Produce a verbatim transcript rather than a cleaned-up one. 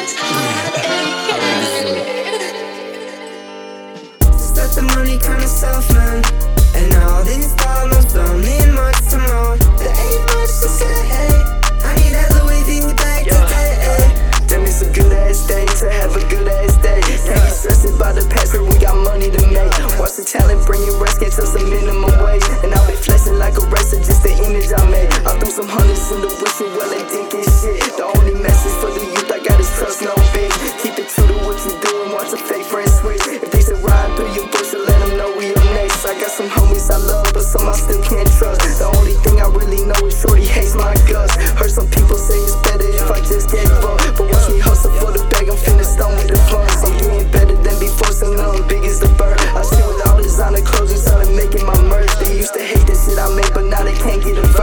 Start the money kinda soft, man. And all these dollars don't mean much to more. There ain't much to say, hey. I need that Louis V bag today, hey. Damn, it's a good ass day to have a good ass day. Can't be stressing by the past, but we got money to make. Watch the talent bring you rest, can't tell some minimum wage. And I'll be flexing like a racer, just the image I made. I threw some hundreds in the whistle, well they think it's shit. The only message for the youth I got is trust no bitch. Keep it true to what you do and watch a fake friend switch. If they say ride through your bush, let them know we up next. I got some homies I love, but some I still can't trust. The only thing I really know is shorty hates my guts. Heard some people say it's better if I just gave up, but watch me hustle for the bag, I'm finna stone with the funds. I'm getting better than before, so now I'm big as the bird. I sit with all designer clothes and started making my merch. They used to hate the shit I make, but now they can't get a